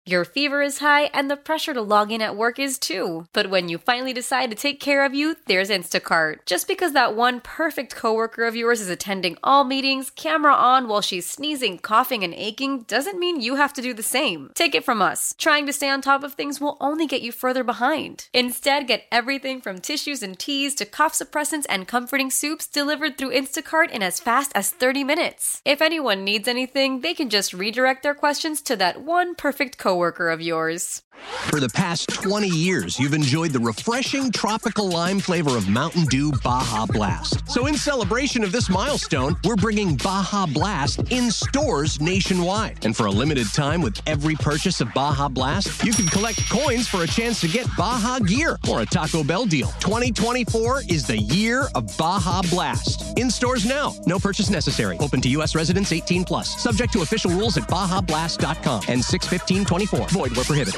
Your fever is high and the pressure to log in at work is too. But when you finally decide to take care of you, there's Instacart. Just because that one perfect coworker of yours is attending all meetings, camera on while she's sneezing, coughing, and aching, doesn't mean you have to do the same. Take it from us. Trying to stay on top of things will only get you further behind. Instead, get everything from tissues and teas to cough suppressants and comforting soups delivered through Instacart in as fast as 30 minutes. If anyone needs anything, they can just redirect their questions to that one perfect coworker of yours. For the past 20 years, you've enjoyed the refreshing tropical lime flavor of Mountain Dew Baja Blast. So in celebration of this milestone, we're bringing Baja Blast in stores nationwide. And for a limited time, with every purchase of Baja Blast, you can collect coins for a chance to get Baja gear or a Taco Bell deal. 2024 is the year of Baja Blast. In stores now. No purchase necessary. Open to U.S. residents 18 plus. Subject to official rules at BajaBlast.com and 6/15/24. Void where prohibited.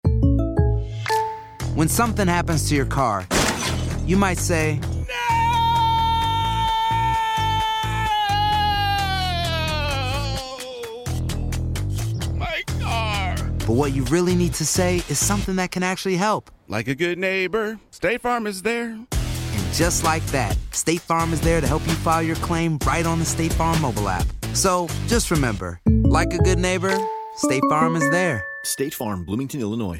When something happens to your car, you might say, My car! but what you really need to say is something that can actually help. Like a good neighbor, State Farm is there. And just like that, State Farm is there to help you file your claim right on the State Farm mobile app. So just remember, like a good neighbor, State Farm is there. State Farm, Bloomington, Illinois.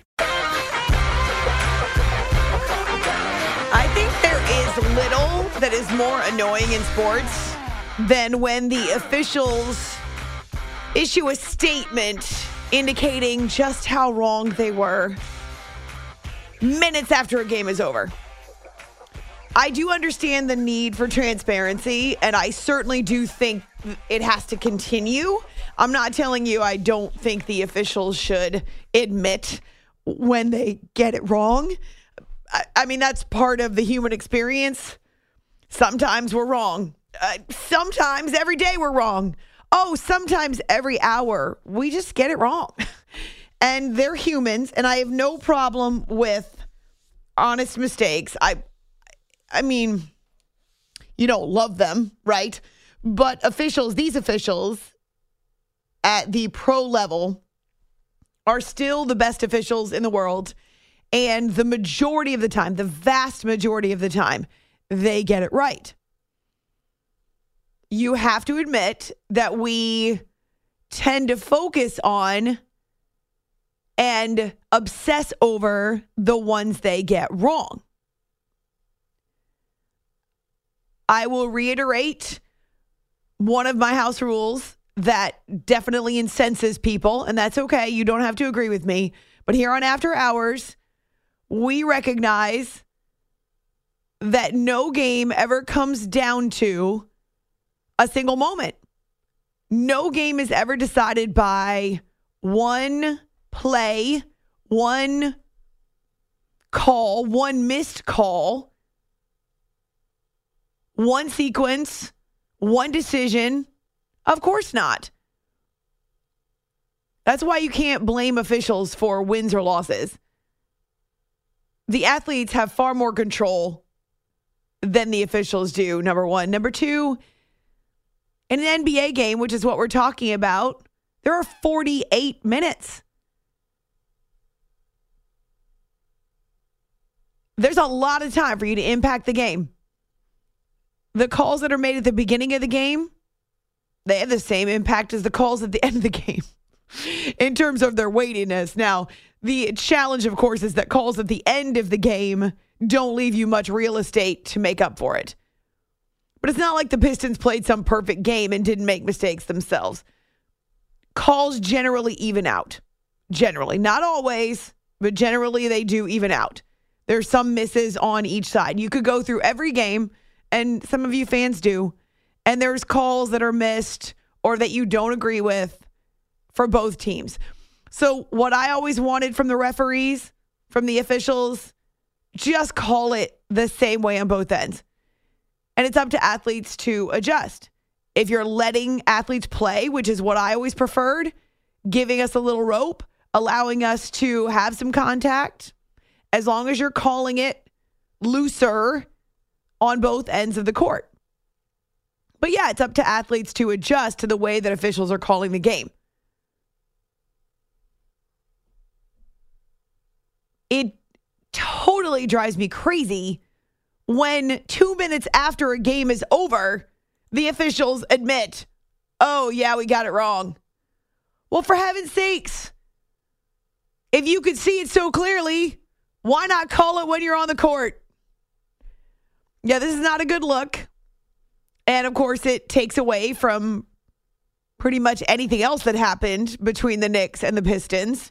I think there is little that is more annoying in sports than when the officials issue a statement indicating just how wrong they were minutes after a game is over. I do understand the need for transparency, and I certainly do think it has to continue. I'm not telling you I don't think the officials should admit when they get it wrong. I mean, that's part of the human experience. Sometimes we're wrong. Sometimes every day we're wrong. Oh, sometimes every hour we just get it wrong. And they're humans, and I have no problem with honest mistakes. I mean, you don't love them, right? But these officials at the pro level are still the best officials in the world. And the majority of the time, the vast majority of the time, they get it right. You have to admit that we tend to focus on and obsess over the ones they get wrong. I will reiterate one of my house rules that definitely incenses people, and that's okay. You don't have to agree with me. But here on After Hours, we recognize that no game ever comes down to a single moment. No game is ever decided by one play, one call, one missed call, one sequence, one decision. Of course not. That's why you can't blame officials for wins or losses. The athletes have far more control than the officials do, number one. Number two, in an NBA game, which is what we're talking about, there are 48 minutes. There's a lot of time for you to impact the game. The calls that are made at the beginning of the game, they have the same impact as the calls at the end of the game in terms of their weightiness. Now, the challenge, of course, is that calls at the end of the game don't leave you much real estate to make up for it. But it's not like the Pistons played some perfect game and didn't make mistakes themselves. Calls generally even out. Generally. Not always, but generally they do even out. There's some misses on each side. You could go through every game, and some of you fans do, and there's calls that are missed or that you don't agree with for both teams. So what I always wanted from the referees, from the officials, just call it the same way on both ends. And it's up to athletes to adjust. If you're letting athletes play, which is what I always preferred, giving us a little rope, allowing us to have some contact, as long as you're calling it looser on both ends of the court. But yeah, it's up to athletes to adjust to the way that officials are calling the game. it totally drives me crazy when 2 minutes after a game is over, the officials admit, oh, yeah, we got it wrong. Well, for heaven's sakes, if you could see it so clearly, why not call it when you're on the court? Yeah, this is not a good look. And, of course, it takes away from pretty much anything else that happened between the Knicks and the Pistons.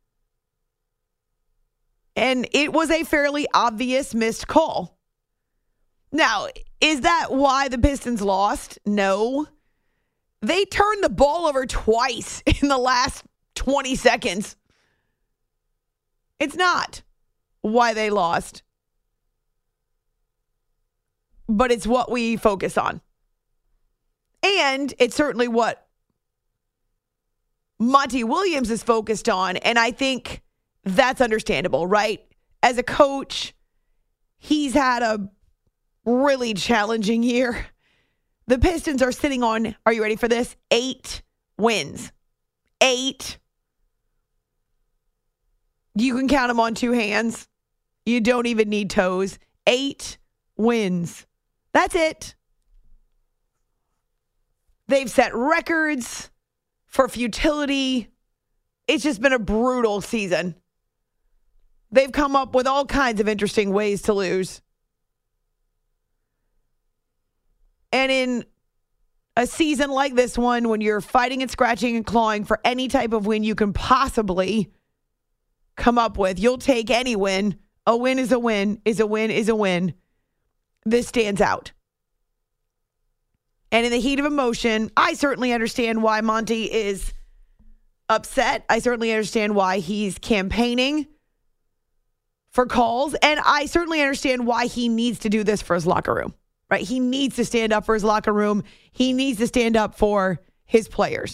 And it was a fairly obvious missed call. Now, is that why the Pistons lost? No. They turned the ball over twice in the last 20 seconds. It's not why they lost. But it's what we focus on. And it's certainly what Monty Williams is focused on. And I think that's understandable, right? As a coach, he's had a really challenging year. The Pistons are sitting on, are you ready for this? 8 wins. 8. You can count them on 2 hands. You don't even need toes. 8 wins. That's it. They've set records for futility. It's just been a brutal season. They've come up with all kinds of interesting ways to lose. And in a season like this one, when you're fighting and scratching and clawing for any type of win you can possibly come up with, you'll take any win. A win is a win, is a win, is a win. This stands out. And in the heat of emotion, I certainly understand why Monty is upset. I certainly understand why he's campaigning for calls. And I certainly understand why he needs to do this for his locker room. Right? He needs to stand up for his locker room. He needs to stand up for his players.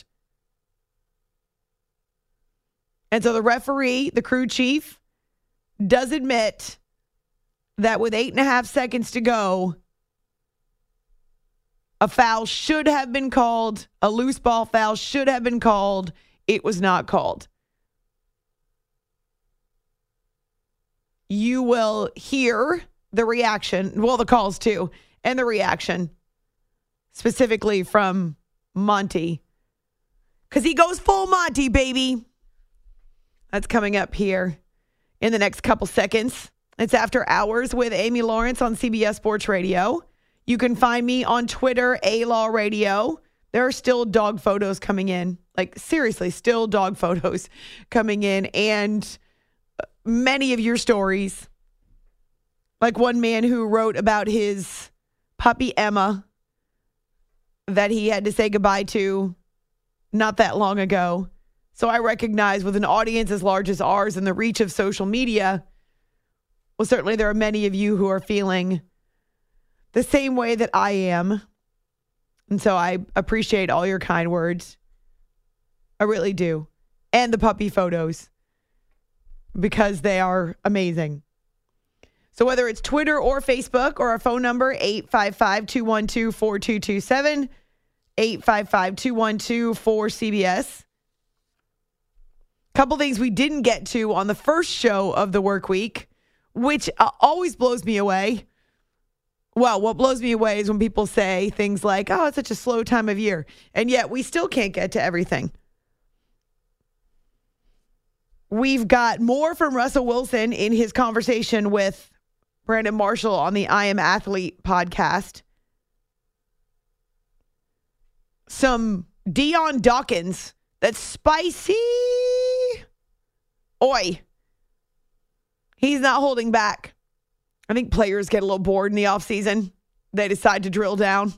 And so the referee, the crew chief, does admit that with 8.5 seconds to go, a foul should have been called. A loose ball foul should have been called. It was not called. You will hear the reaction, well, the calls too, and the reaction specifically from Monty. Because he goes full Monty, baby. That's coming up here in the next couple seconds. It's After Hours with Amy Lawrence on CBS Sports Radio. You can find me on Twitter, A-Law Radio. There are still dog photos coming in. Like, seriously, still dog photos coming in. And many of your stories. Like one man who wrote about his puppy Emma that he had to say goodbye to not that long ago. So I recognize with an audience as large as ours and the reach of social media, well, certainly there are many of you who are feeling the same way that I am. And so I appreciate all your kind words. I really do. And the puppy photos, because they are amazing. So whether it's Twitter or Facebook or our phone number, 855-212-4227, 855-212-4CBS. Couple things we didn't get to on the first show of the work week, which always blows me away. Well, what blows me away is when people say things like, oh, it's such a slow time of year. And yet we still can't get to everything. We've got more from Russell Wilson in his conversation with Brandon Marshall on the I Am Athlete podcast. Some Dion Dawkins that's spicy. Oi. He's not holding back. I think players get a little bored in the offseason. They decide to drill down.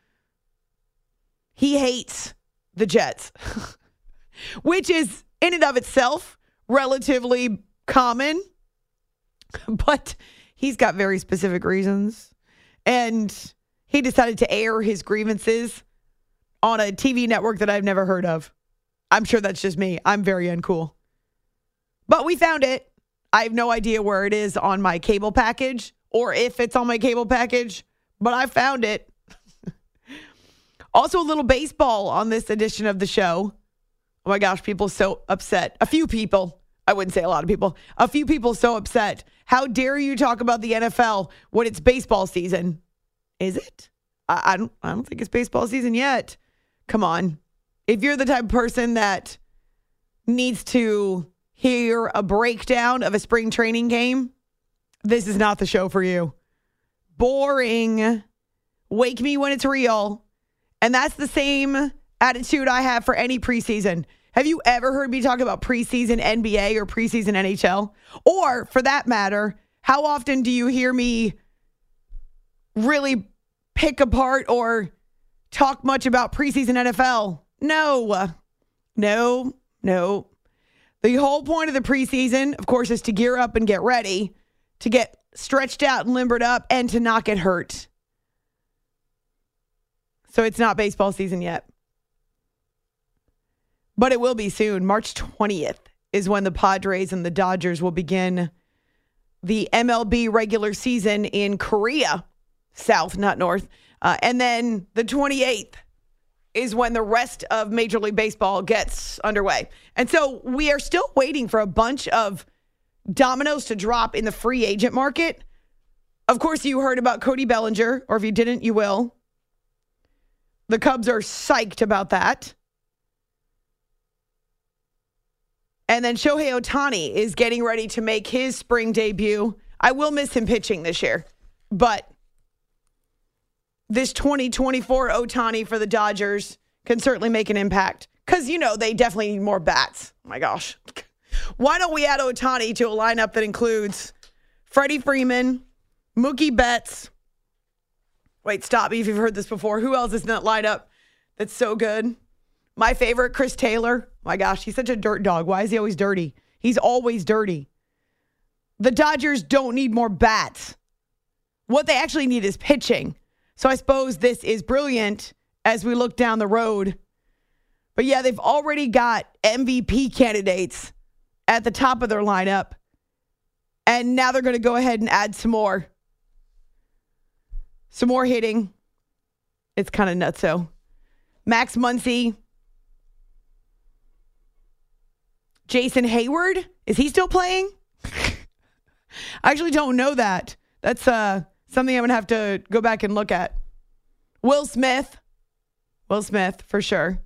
He hates the Jets, which is in and of itself relatively common, but he's got very specific reasons. And he decided to air his grievances on a TV network that I've never heard of. I'm sure that's just me. I'm very uncool. But we found it. I have no idea where it is on my cable package or if it's on my cable package, but I found it. Also, a little baseball on this edition of the show. Oh my gosh, people are so upset. A few people I wouldn't say a lot of people. A few people so upset. How dare you talk about the NFL when it's baseball season? Is it? I don't think it's baseball season yet. Come on. If you're the type of person that needs to hear a breakdown of a spring training game, this is not the show for you. Boring. Wake me when it's real. And that's the same attitude I have for any preseason. Have you ever heard me talk about preseason NBA or preseason NHL? Or, for that matter, how often do you hear me really pick apart or talk much about preseason NFL? No. The whole point of the preseason, of course, is to gear up and get ready, to get stretched out and limbered up, and to not get hurt. So it's not baseball season yet. But it will be soon. March 20th is when the Padres and the Dodgers will begin the MLB regular season in Korea, south, not north. And then the 28th is when the rest of Major League Baseball gets underway. And so we are still waiting for a bunch of dominoes to drop in the free agent market. Of course, you heard about Cody Bellinger, or if you didn't, you will. The Cubs are psyched about that. And then Shohei Ohtani is getting ready to make his spring debut. I will miss him pitching this year, but this 2024 Ohtani for the Dodgers can certainly make an impact because, they definitely need more bats. Oh my gosh. Why don't we add Ohtani to a lineup that includes Freddie Freeman, Mookie Betts. Wait, stop me if you've heard this before. Who else is in that lineup that's so good? My favorite, Chris Taylor. My gosh, he's such a dirt dog. Why is he always dirty? He's always dirty. The Dodgers don't need more bats. What they actually need is pitching. So I suppose this is brilliant as we look down the road. But yeah, they've already got MVP candidates at the top of their lineup. And now they're going to go ahead and add some more. Some more hitting. It's kind of nutso. Max Muncy. Jason Hayward. Is he still playing? I actually don't know that. That's something I'm going to have to go back and look at. Will Smith. Will Smith, for sure.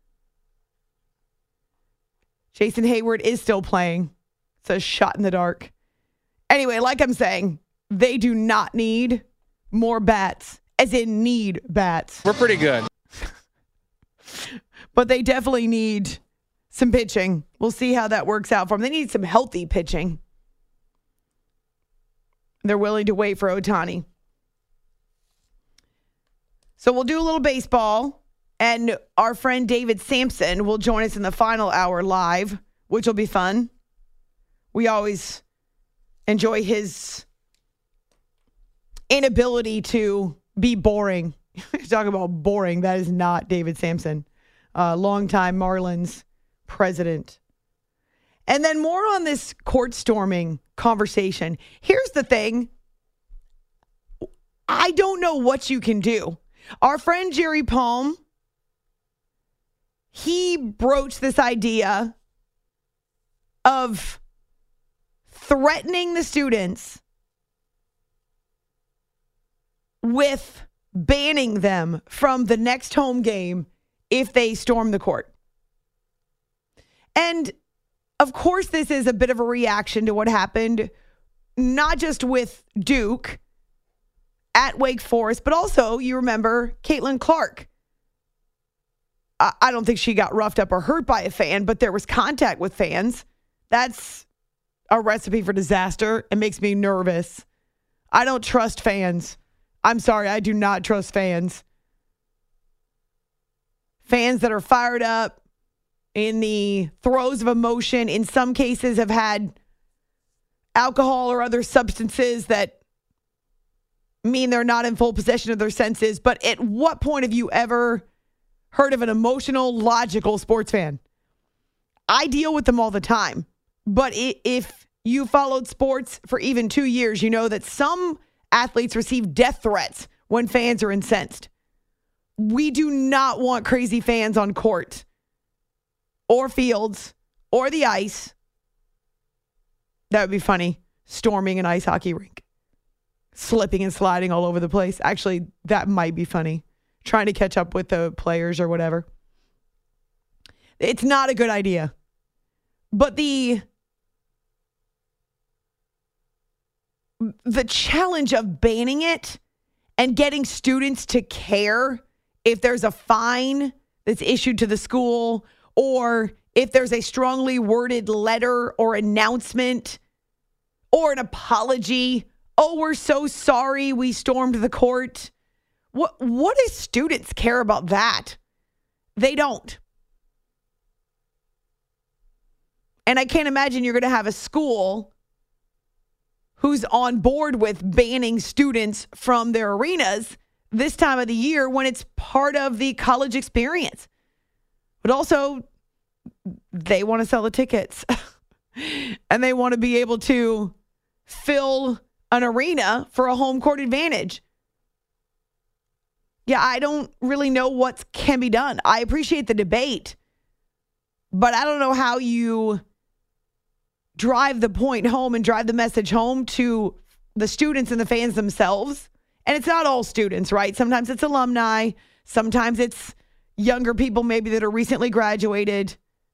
Jason Hayward is still playing. It's a shot in the dark. Anyway, like I'm saying, they do not need more bats, as in need bats. We're pretty good. But they definitely need some pitching. We'll see how that works out for them. They need some healthy pitching. They're willing to wait for Ohtani. So we'll do a little baseball, and our friend David Sampson will join us in the final hour live, which will be fun. We always enjoy his inability to be boring. Talk about boring. That is not David Sampson, longtime Marlins president. And then more on this court storming conversation. Here's the thing. I don't know what you can do. Our friend Jerry Palm, he broached this idea of threatening the students with banning them from the next home game if they storm the court. And of course, this is a bit of a reaction to what happened, not just with Duke at Wake Forest, but also, you remember, Caitlin Clark. I don't think she got roughed up or hurt by a fan, but there was contact with fans. That's a recipe for disaster. It makes me nervous. I don't trust fans. I'm sorry, I do not trust fans. Fans that are fired up in the throes of emotion, in some cases have had alcohol or other substances that mean they're not in full possession of their senses. But at what point have you ever heard of an emotional, logical sports fan? I deal with them all the time. But if you followed sports for even 2 years, you know that some athletes receive death threats when fans are incensed. We do not want crazy fans on court or fields or the ice That would be funny. Storming an ice hockey rink. Slipping and sliding all over the place. Actually, that might be funny. Trying to catch up with the players or whatever. It's not a good idea. But the challenge of banning it and getting students to care if there's a fine that's issued to the school or if there's a strongly worded letter or announcement or an apology. Oh, we're so sorry we stormed the court. What do students care about that? They don't. And I can't imagine you're going to have a school who's on board with banning students from their arenas this time of the year when it's part of the college experience. But also, they want to sell the tickets. And they want to be able to fill an arena for a home court advantage. Yeah, I don't really know what can be done. I appreciate the debate, but I don't know how you drive the point home and drive the message home to the students and the fans themselves. And it's not all students, right? Sometimes it's alumni. Sometimes it's younger people maybe that are recently graduated.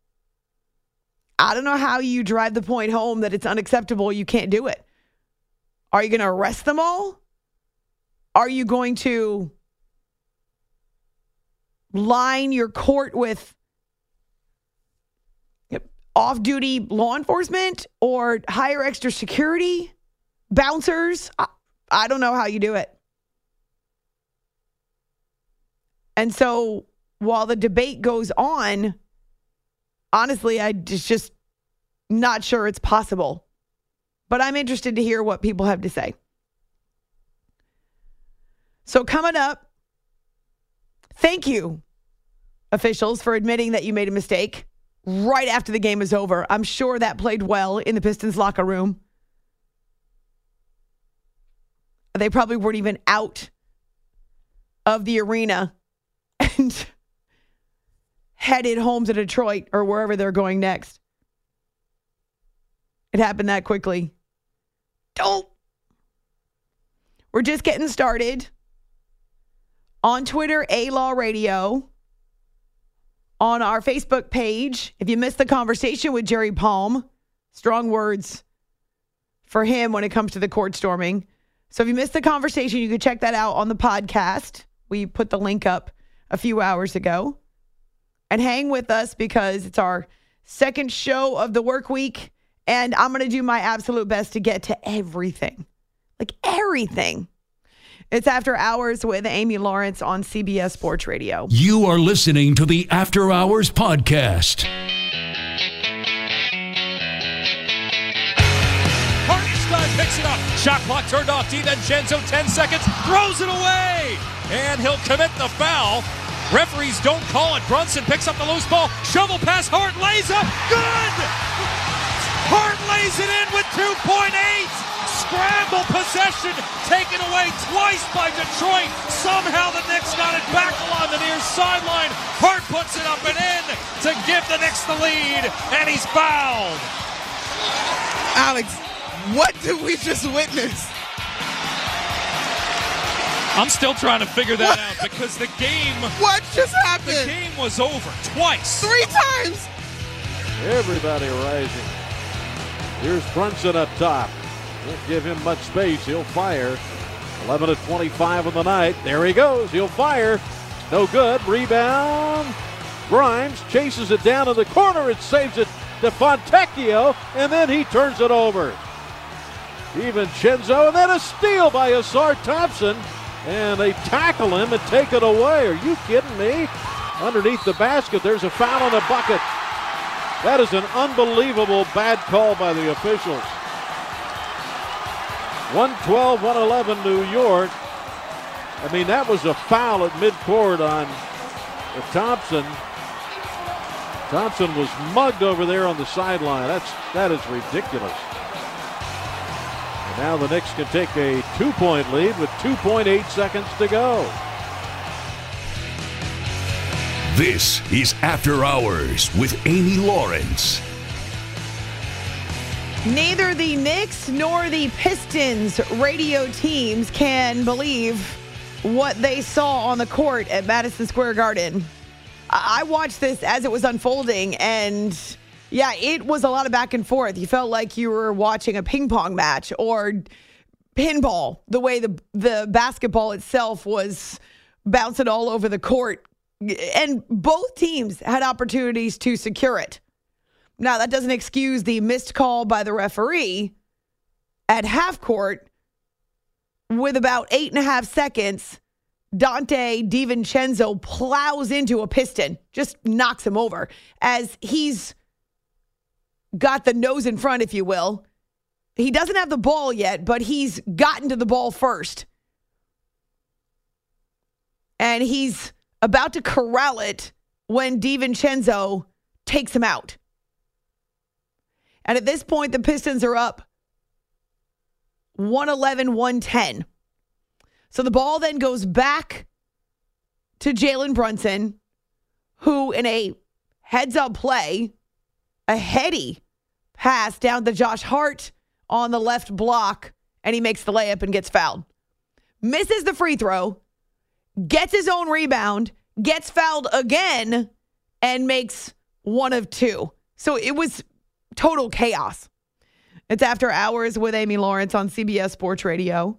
I don't know how you drive the point home that it's unacceptable. You can't do it. Are you going to arrest them all? Are you going to line your court with off-duty law enforcement or hire extra security, bouncers? I don't know how you do it. And so while the debate goes on, honestly, I just not sure it's possible. But I'm interested to hear what people have to say. So coming up, thank you, officials, for admitting that you made a mistake right after the game is over. I'm sure that played well in the Pistons locker room. They probably weren't even out of the arena and headed home to Detroit or wherever they're going next. It happened that quickly. We're just getting started. On Twitter, A-Law Radio. On our Facebook page, if you missed the conversation with Jerry Palm, strong words for him when it comes to the court storming. So if you missed the conversation, you can check that out on the podcast. We put the link up a few hours ago. And hang with us because it's our second show of the work week. And I'm going to do my absolute best to get to everything. Like everything. It's After Hours with Amy Lawrence on CBS Sports Radio. You are listening to the After Hours Podcast. Hartenstein picks it up. Shot clock turned off. DiVincenzo, 10 seconds. Throws it away. And he'll commit the foul. Referees don't call it. Brunson picks up the loose ball. Shovel pass. Hart lays up. Good! Hart lays it in with 2.8. Scramble possession taken away twice by Detroit. Somehow the Knicks got it back along the near sideline. Hart puts it up and in to give the Knicks the lead, and he's fouled. Alex, what did we just witness? I'm still trying to figure that out because the game... What just happened? The game was over twice. 3 times. Everybody rising. Here's Brunson up top. Won't give him much space. He'll fire. 11-25 on the night. There he goes. He'll fire. No good. Rebound. Grimes chases it down in the corner. It saves it to Fontecchio, and then he turns it over. DiVincenzo, and then a steal by Ausar Thompson. And they tackle him and take it away. Are you kidding me? Underneath the basket, there's a foul on the bucket. That is an unbelievable bad call by the officials. 112-111 New York. I mean, that was a foul at midcourt on Thompson. Thompson was mugged over there on the sideline. That is ridiculous. And now the Knicks can take a 2-point lead with 2.8 seconds to go. This is After Hours with Amy Lawrence. Neither the Knicks nor the Pistons radio teams can believe what they saw on the court at Madison Square Garden. I watched this as it was unfolding, and yeah, it was a lot of back and forth. You felt like you were watching a ping pong match or pinball, the way the basketball itself was bouncing all over the court. And both teams had opportunities to secure it. Now, that doesn't excuse the missed call by the referee at half court. With about 8.5 seconds, Dante DiVincenzo plows into a Piston, just knocks him over as he's got the nose in front, if you will. He doesn't have the ball yet, but he's gotten to the ball first. And he's about to corral it when DiVincenzo takes him out. And at this point, the Pistons are up 111-110. So the ball then goes back to Jalen Brunson, who in a heads-up play, a heady pass down to Josh Hart on the left block, and he makes the layup and gets fouled. Misses the free throw, gets his own rebound, gets fouled again, and makes one of two. So it was total chaos. It's After Hours with Amy Lawrence on CBS Sports Radio.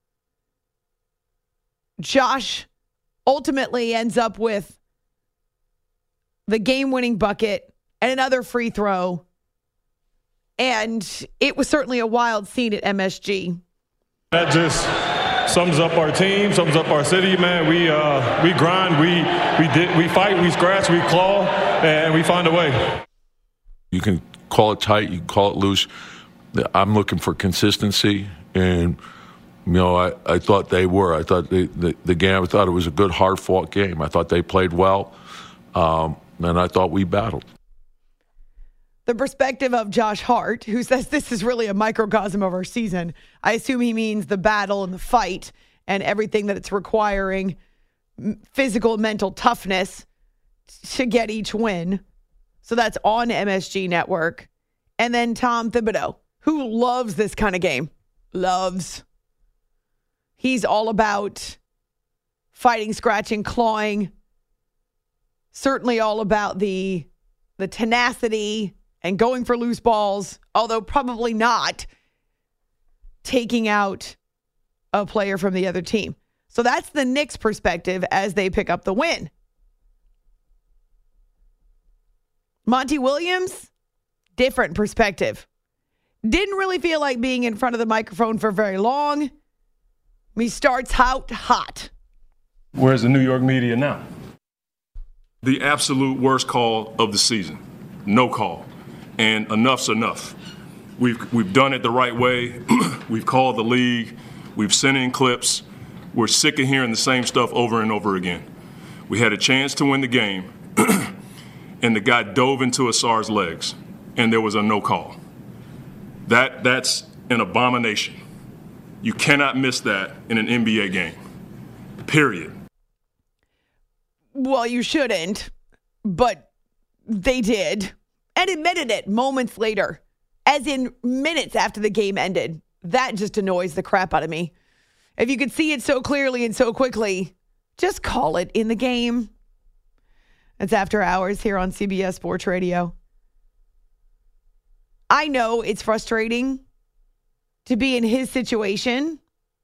Josh ultimately ends up with the game-winning bucket and another free throw. And it was certainly a wild scene at MSG. That just sums up our team, sums up our city, man. We grind, we fight, we scratch, we claw, and we find a way. You can call it tight, you can call it loose. I'm looking for consistency, and I thought they were. I thought the game. I thought it was a good, hard-fought game. I thought they played well, and I thought we battled. The perspective of Josh Hart, who says this is really a microcosm of our season. I assume he means the battle and the fight and everything that it's requiring, physical, mental toughness to get each win. So that's on MSG Network. And then Tom Thibodeau, who loves this kind of game. Loves. He's all about fighting, scratching, clawing. Certainly all about the tenacity and going for loose balls, although probably not taking out a player from the other team. So that's the Knicks' perspective as they pick up the win. Monty Williams, different perspective. Didn't really feel like being in front of the microphone for very long. He starts out hot. Where's the New York media now? The absolute worst call of the season. No call. And enough's enough. We've done it the right way. We've called the league. We've sent in clips. We're sick of hearing the same stuff over and over again. We had a chance to win the game, and the guy dove into Asar's legs, and there was a no call. That's an abomination. You cannot miss that in an NBA game. Period. Well, you shouldn't, but they did. And admitted it moments later, as in minutes after the game ended. That just annoys the crap out of me. If you could see it so clearly and so quickly, just call it in the game. It's After Hours here on CBS Sports Radio. I know it's frustrating to be in his situation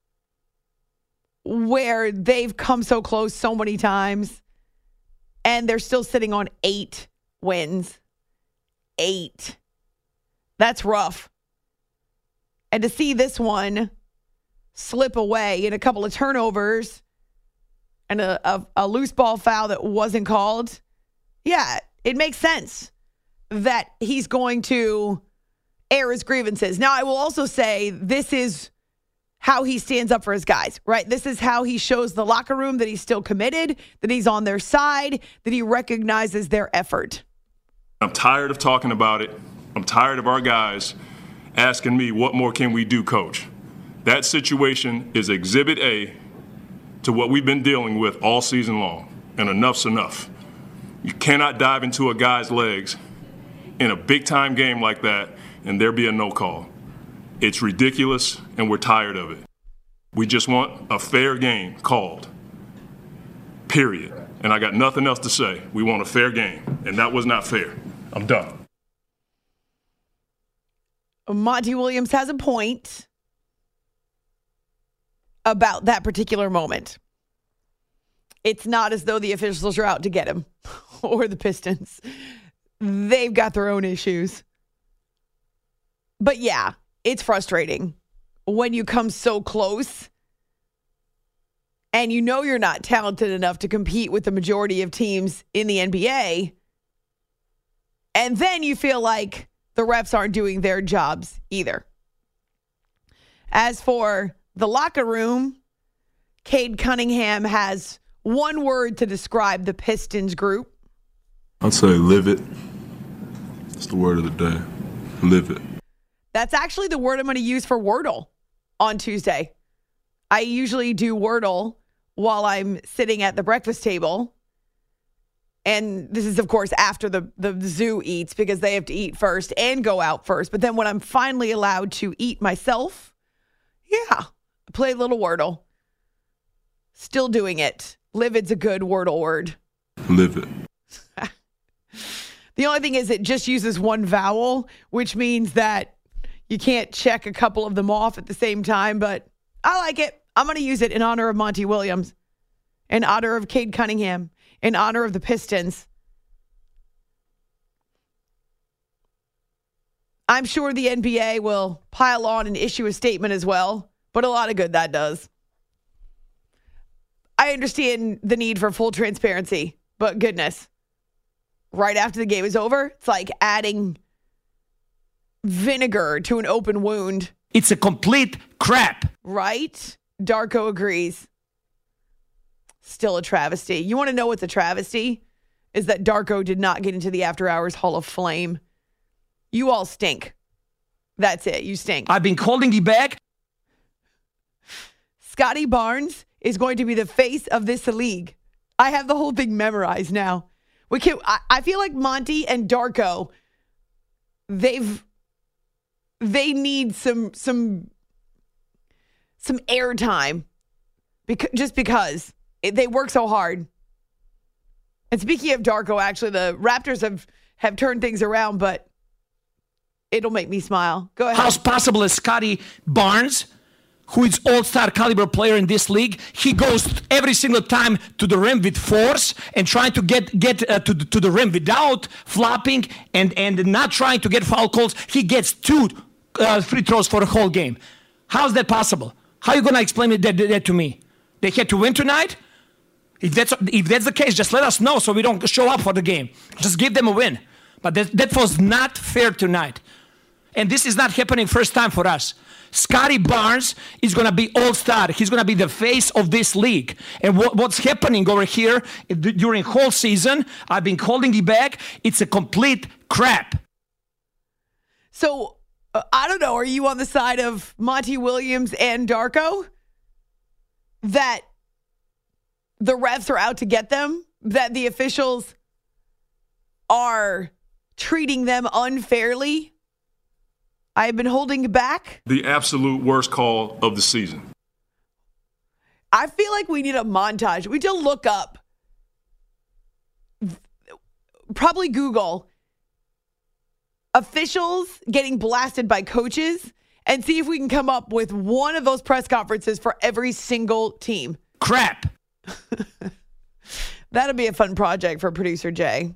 where they've come so close so many times and they're still sitting on 8 wins. 8. That's rough. And to see this one slip away in a couple of turnovers and a loose ball foul that wasn't called, yeah, it makes sense that he's going to air his grievances. Now, I will also say this is how he stands up for his guys, right? This is how he shows the locker room that he's still committed, that he's on their side, that he recognizes their effort. I'm tired of talking about it. I'm tired of our guys asking me, what more can we do, coach? That situation is exhibit A to what we've been dealing with all season long, and enough's enough. You cannot dive into a guy's legs in a big-time game like that and there be a no call. It's ridiculous, and we're tired of it. We just want a fair game called. Period. And I got nothing else to say. We want a fair game, and that was not fair. I'm done. Monty Williams has a point about that particular moment. It's not as though the officials are out to get him or the Pistons. They've got their own issues. But yeah, it's frustrating when you come so close and you know you're not talented enough to compete with the majority of teams in the NBA. And then you feel like the refs aren't doing their jobs either. As for the locker room, Cade Cunningham has one word to describe the Pistons group. I'd say live it. It's the word of the day. Live it. That's actually the word I'm going to use for Wordle on Tuesday. I usually do Wordle while I'm sitting at the breakfast table. And this is, of course, after the zoo eats because they have to eat first and go out first. But then when I'm finally allowed to eat myself, I play a little Wordle. Still doing it. Livid's a good Wordle word. Live it. The only thing is it just uses one vowel, which means that you can't check a couple of them off at the same time. But I like it. I'm going to use it in honor of Monty Williams, in honor of Cade Cunningham, in honor of the Pistons. I'm sure the NBA will pile on and issue a statement as well, but a lot of good that does. I understand the need for full transparency, but goodness, right after the game is over, it's like adding vinegar to an open wound. It's a complete crap. Right? Darko agrees. Still a travesty. You want to know what's a travesty? Is that Darko did not get into the After Hours Hall of Fame. You all stink. That's it. You stink. I've been holding you back. Scotty Barnes is going to be the face of this league. I have the whole thing memorized now. I feel like Monty and Darko, they need some airtime because they work so hard. And speaking of Darko, actually, the Raptors have turned things around, but it'll make me smile. Go ahead. How's possible is Scotty Barnes, who is all-star caliber player in this league, he goes every single time to the rim with force and trying to get to the rim without flopping and not trying to get foul calls. He gets 2 free throws for the whole game. How's that possible? How are you going to explain that to me? They had to win tonight? If that's the case, just let us know so we don't show up for the game. Just give them a win. But that was not fair tonight. And this is not happening first time for us. Scotty Barnes is going to be all-star. He's going to be the face of this league. And what's happening over here during whole season, I've been holding it back. It's a complete crap. So, I don't know. Are you on the side of Monty Williams and Darko? That the refs are out to get them? That the officials are treating them unfairly? I've been holding back. The absolute worst call of the season. I feel like we need a montage. We need to look up, probably Google, officials getting blasted by coaches and see if we can come up with one of those press conferences for every single team. Crap. That'll be a fun project for producer Jay.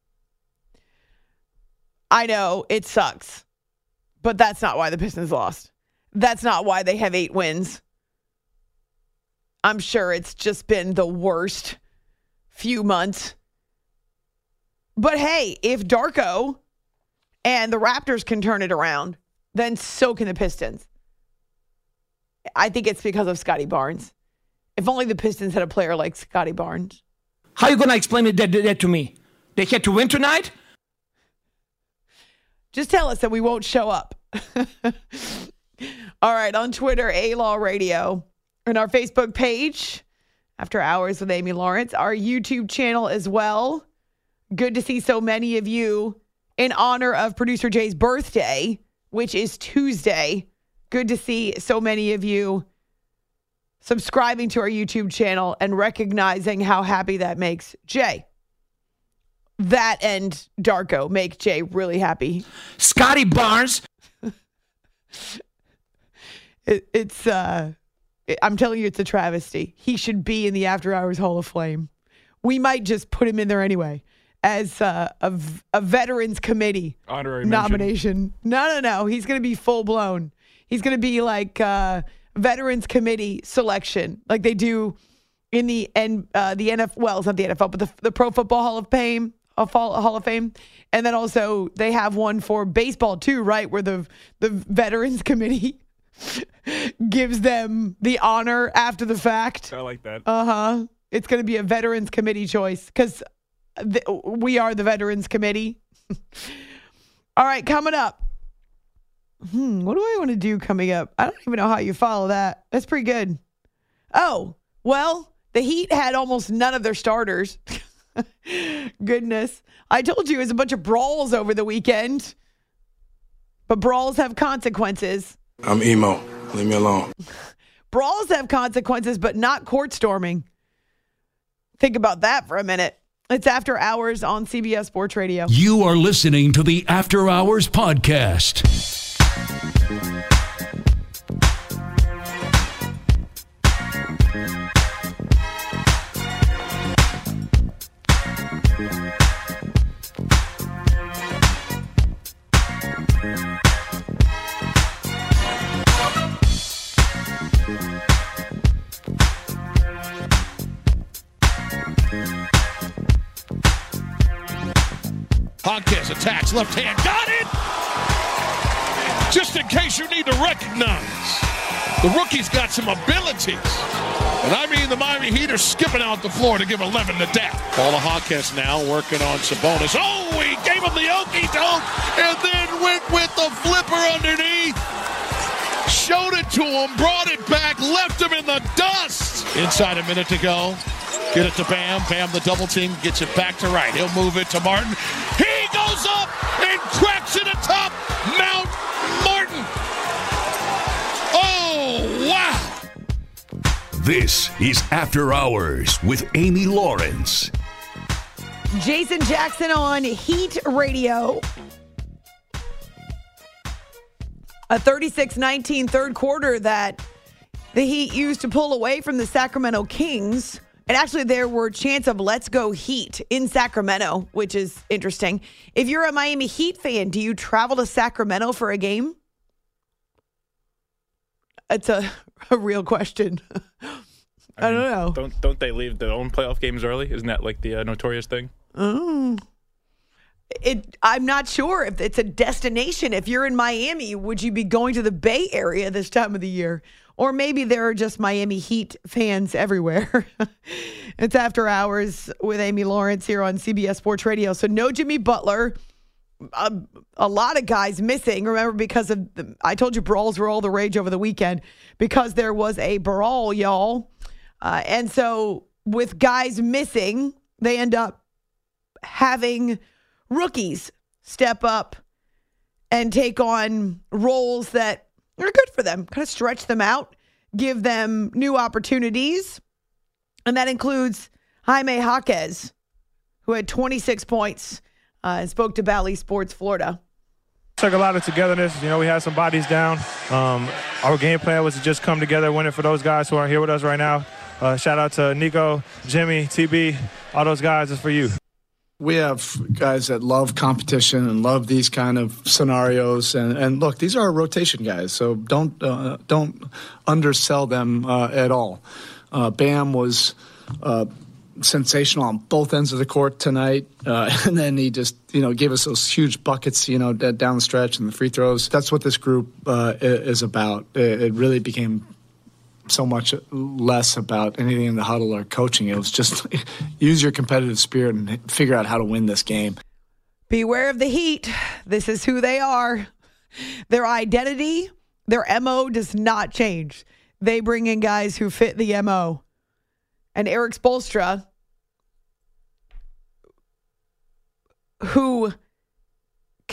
I know it sucks. But that's not why the Pistons lost. That's not why they have 8 wins. I'm sure it's just been the worst few months. But hey, if Darko and the Raptors can turn it around, then so can the Pistons. I think it's because of Scotty Barnes. If only the Pistons had a player like Scotty Barnes. How are you going to explain that to me? They had to win tonight? Just tell us that we won't show up. All right, on Twitter, A-Law Radio, and our Facebook page, After Hours with Amy Lawrence, our YouTube channel as well. Good to see so many of you in honor of producer Jay's birthday. which is Tuesday. Good to see so many of you subscribing to our YouTube channel and recognizing how happy that makes Jay. That and Darko make Jay really happy. Scotty Barnes. I'm telling you, it's a travesty. He should be in the After Hours Hall of Fame. We might just put him in there anyway as a Veterans Committee honorary nomination. No. He's going to be full blown. He's going to be like Veterans Committee selection, like they do in the NFL. Well, it's not the NFL, but the Pro Football Hall of Fame. Hall of Fame. And then also they have one for baseball too, right? Where the Veterans Committee gives them the honor after the fact. I like that. It's going to be a Veterans Committee choice because we are the Veterans Committee. All right, coming up. What do I want to do coming up? I don't even know how you follow that. That's pretty good. Oh, well, the Heat had almost none of their starters. Goodness. I told you it was a bunch of brawls over the weekend. But brawls have consequences. I'm emo. Leave me alone. Brawls have consequences, but not court storming. Think about that for a minute. It's After Hours on CBS Sports Radio. You are listening to the After Hours Podcast. Hawkes attacks, left hand, got it! Just in case you need to recognize, the rookie's got some abilities. And I mean the Miami Heat are skipping out the floor to give 11 to death. Paula Hawkes now working on Sabonis. Oh, he gave him the okey-doke and then went with the flipper underneath. Showed it to him, brought it back, left him in the dust. Inside a minute to go. Get it to Bam. Bam, the double team, gets it back to right. He'll move it to Martin. He goes up and cracks it atop Mount Martin. Oh, wow. This is After Hours with Amy Lawrence. Jason Jackson on Heat Radio. A 36-19 third quarter that the Heat used to pull away from the Sacramento Kings. And actually, there were chants of "Let's go Heat" in Sacramento, which is interesting. If you're a Miami Heat fan, do you travel to Sacramento for a game? It's a real question. I don't know. Don't they leave their own playoff games early? Isn't that like the notorious thing? I'm not sure if it's a destination. If you're in Miami, would you be going to the Bay Area this time of the year? Or maybe there are just Miami Heat fans everywhere. It's After Hours with Amy Lawrence here on CBS Sports Radio. So no Jimmy Butler. A lot of guys missing. Remember, because of I told you brawls were all the rage over the weekend because there was a brawl, y'all. And so with guys missing, they end up having rookies step up and take on roles that are good for them, kind of stretch them out, give them new opportunities. And that includes Jaime Jaquez, who had 26 points and spoke to Bally Sports Florida. Took a lot of togetherness. You know, we had some bodies down. Our game plan was to just come together, win it for those guys who aren't here with us right now. Shout out to Nico, Jimmy, TB, all those guys. It's for you. We have guys that love competition and love these kind of scenarios. And look, these are rotation guys, so don't undersell them at all. Bam was sensational on both ends of the court tonight, and then he just gave us those huge buckets down the stretch and the free throws. That's what this group is about. It really became so much less about anything in the huddle or coaching. It was just use your competitive spirit and figure out how to win this game. Beware of the Heat. This is who they are. Their identity, their MO does not change. They bring in guys who fit the MO. And Eric Spoelstra, who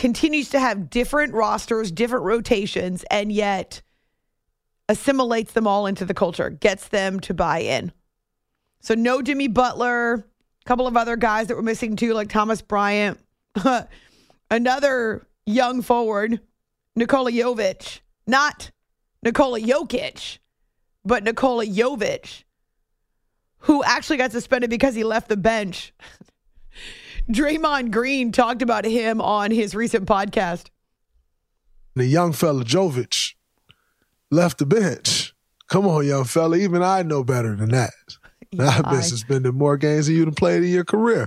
continues to have different rosters, different rotations, and yet assimilates them all into the culture, gets them to buy in. So no Jimmy Butler, a couple of other guys that were missing too, like Thomas Bryant. Another young forward, Nikola Jovic, not Nikola Jokic, but Nikola Jovic, who actually got suspended because he left the bench. Draymond Green talked about him on his recent podcast. The young fella, Jovic, left the bench. Come on, young fella. Even I know better than that. I've been suspended more games than you done played in your career.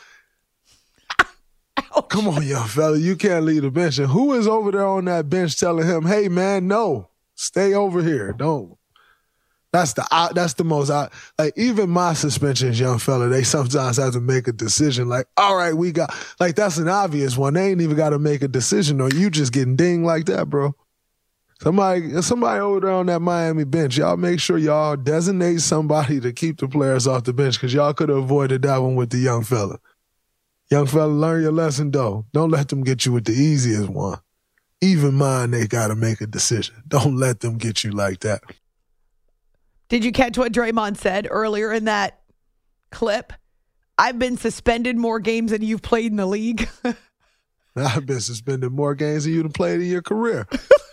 Ouch. Come on, young fella. You can't leave the bench. And who is over there on that bench telling him, hey, man, no, stay over here. Don't. That's the most, like, even my suspensions, young fella, they sometimes have to make a decision. Like, all right, like, that's an obvious one. They ain't even got to make a decision, or you just getting dinged like that, bro. Somebody over there on that Miami bench, y'all make sure y'all designate somebody to keep the players off the bench, because y'all could have avoided that one with the young fella. Young fella, learn your lesson, though. Don't let them get you with the easiest one. Even mine, they got to make a decision. Don't let them get you like that. Did you catch what Draymond said earlier in that clip? I've been suspended more games than you've played in the league. I've been suspended more games than you've played in your career.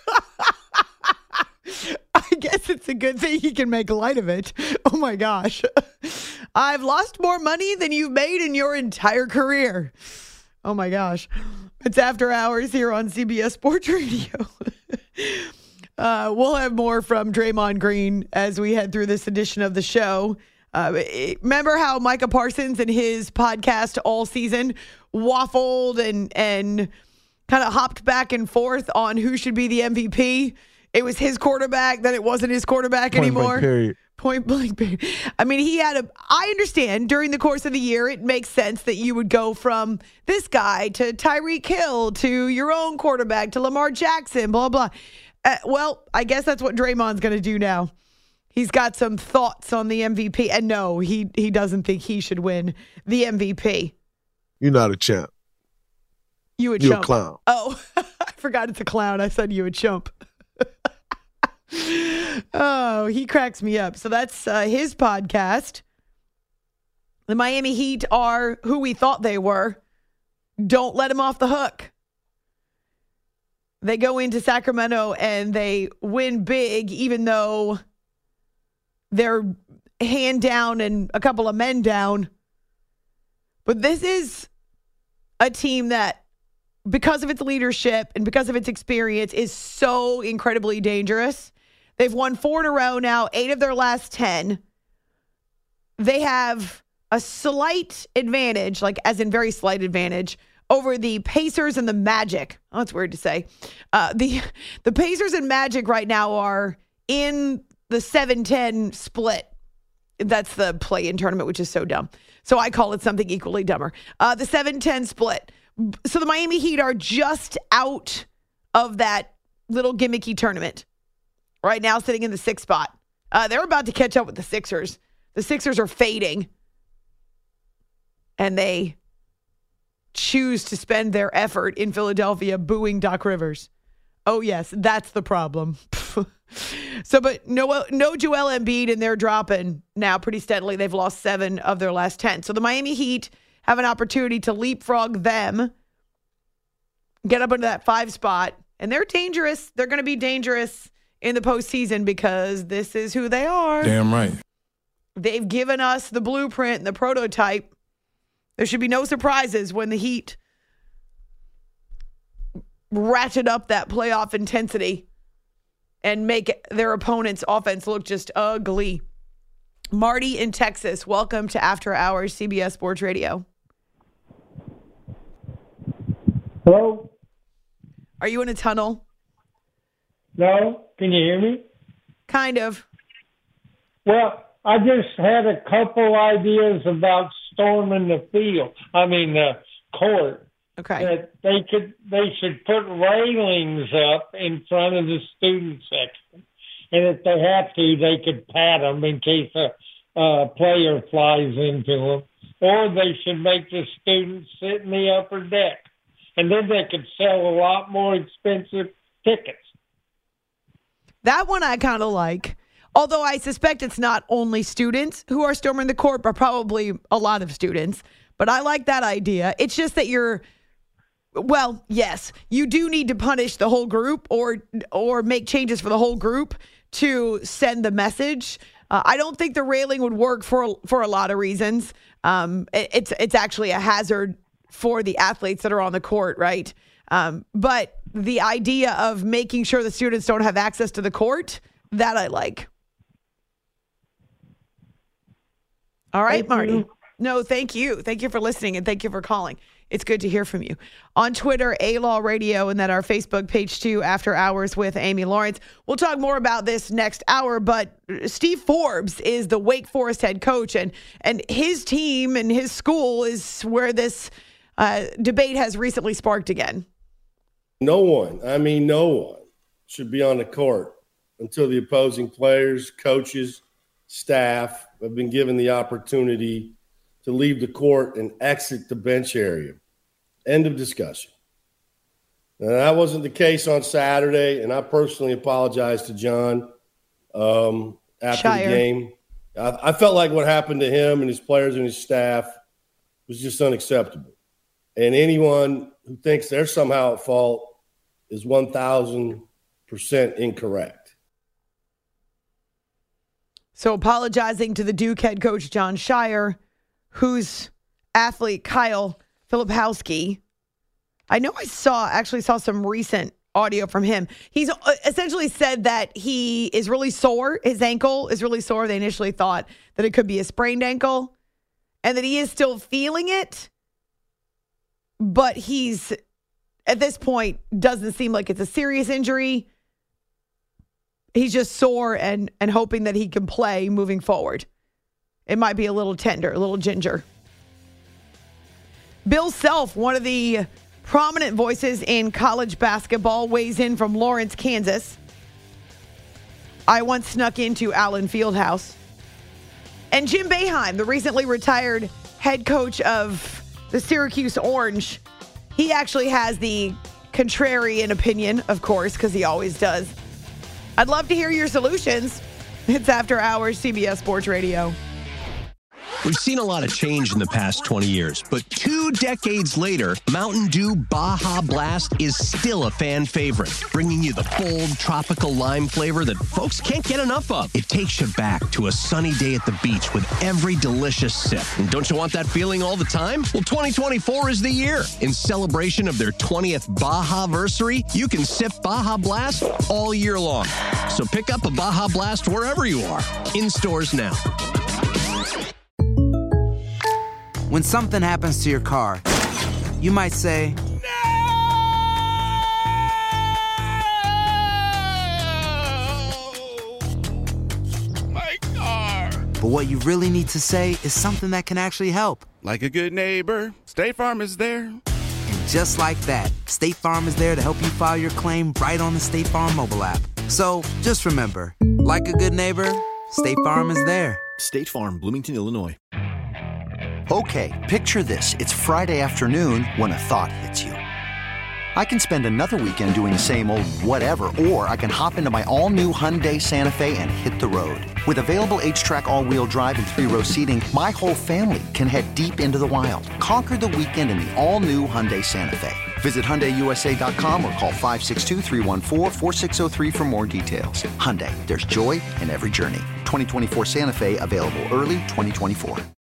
I guess it's a good thing he can make light of it. Oh, my gosh. I've lost more money than you've made in your entire career. Oh, my gosh. It's After Hours here on CBS Sports Radio. We'll have more from Draymond Green as we head through this edition of the show. Remember how Micah Parsons in his podcast all season waffled and kind of hopped back and forth on who should be the MVP? It was his quarterback, then it wasn't his quarterback anymore. Point blank period. I mean, I understand during the course of the year, it makes sense that you would go from this guy to Tyreek Hill to your own quarterback to Lamar Jackson, blah, blah. Well, I guess that's what Draymond's going to do now. He's got some thoughts on the MVP. And no, he doesn't think he should win the MVP. You're not a champ. You a chump. You're a clown. Oh, I forgot it's a clown. I said you a chump. Oh, he cracks me up. So that's his podcast. The Miami Heat are who we thought they were. Don't let him off the hook. They go into Sacramento and they win big, even though they're hand down and a couple of men down. But this is a team that, because of its leadership and because of its experience, is so incredibly dangerous. They've won 4 in a row now, 8 of their last 10. They have a slight advantage, like as in very slight advantage, over the Pacers and the Magic. Oh, that's weird to say. The Pacers and Magic right now are in the 7-10 split. That's the play-in tournament, which is so dumb. So I call it something equally dumber. The 7-10 split. So the Miami Heat are just out of that little gimmicky tournament. Right now, sitting in the 6th spot. They're about to catch up with the Sixers. The Sixers are fading. And they choose to spend their effort in Philadelphia booing Doc Rivers. Oh, yes, that's the problem. But no Joel Embiid, and they're dropping now pretty steadily. They've lost 7 of their last 10. So the Miami Heat have an opportunity to leapfrog them, get up into that 5 spot, and they're dangerous. They're going to be dangerous in the postseason because this is who they are. Damn right. They've given us the blueprint and the prototype. There should be no surprises when the Heat ratchet up that playoff intensity and make their opponent's offense look just ugly. Marty in Texas, welcome to After Hours CBS Sports Radio. Hello? Are you in a tunnel? No? Can you hear me? Kind of. Well, I just had a couple ideas about storming the court. Okay. That they should put railings up in front of the student section. And if they have to, they could pat them in case a player flies into them. Or they should make the students sit in the upper deck. and then they could sell a lot more expensive tickets. That one I kind of like. Although I suspect it's not only students who are storming the court, but probably a lot of students. But I like that idea. It's just that well, yes, you do need to punish the whole group or make changes for the whole group to send the message. I don't think the railing would work for a lot of reasons. It's actually a hazard for the athletes that are on the court, right? But the idea of making sure the students don't have access to the court, that I like. All right, Marty. No, thank you. Thank you for listening, and thank you for calling. It's good to hear from you. On Twitter, A-Law Radio, and then our Facebook page too, After Hours with Amy Lawrence. We'll talk more about this next hour, but Steve Forbes is the Wake Forest head coach, and his team and his school is where this debate has recently sparked again. No one should be on the court until the opposing players, coaches, staff have been given the opportunity to leave the court and exit the bench area. End of discussion. Now, that wasn't the case on Saturday, and I personally apologize to John after the game. I felt like what happened to him and his players and his staff was just unacceptable. And anyone who thinks they're somehow at fault is 1,000% incorrect. So apologizing to the Duke head coach, Jon Scheyer, whose athlete, Kyle Filipowski, I know I saw some recent audio from him. He's essentially said that he is really sore. His ankle is really sore. They initially thought that it could be a sprained ankle and that he is still feeling it. But he's, at this point, doesn't seem like it's a serious injury. He's just sore and hoping that he can play moving forward. It might be a little tender, a little ginger. Bill Self, one of the prominent voices in college basketball, weighs in from Lawrence, Kansas. I once snuck into Allen Fieldhouse. And Jim Boeheim, the recently retired head coach of the Syracuse Orange, he actually has the contrarian opinion, of course, because he always does. I'd love to hear your solutions. It's After Hours, CBS Sports Radio. We've seen a lot of change in the past 20 years, but 2 decades later, Mountain Dew Baja Blast is still a fan favorite, bringing you the bold tropical lime flavor that folks can't get enough of. It takes you back to a sunny day at the beach with every delicious sip. And don't you want that feeling all the time? Well, 2024 is the year. In celebration of their 20th Baja-versary, you can sip Baja Blast all year long. So pick up a Baja Blast wherever you are. In stores now. When something happens to your car, you might say, My car! But what you really need to say is something that can actually help. Like a good neighbor, State Farm is there. And just like that, State Farm is there to help you file your claim right on the State Farm mobile app. So just remember, like a good neighbor, State Farm is there. State Farm, Bloomington, Illinois. Okay, picture this. It's Friday afternoon when a thought hits you. I can spend another weekend doing the same old whatever, or I can hop into my all-new Hyundai Santa Fe and hit the road. With available H-Track all-wheel drive and 3-row seating, my whole family can head deep into the wild. Conquer the weekend in the all-new Hyundai Santa Fe. Visit HyundaiUSA.com or call 562-314-4603 for more details. Hyundai, there's joy in every journey. 2024 Santa Fe, available early 2024.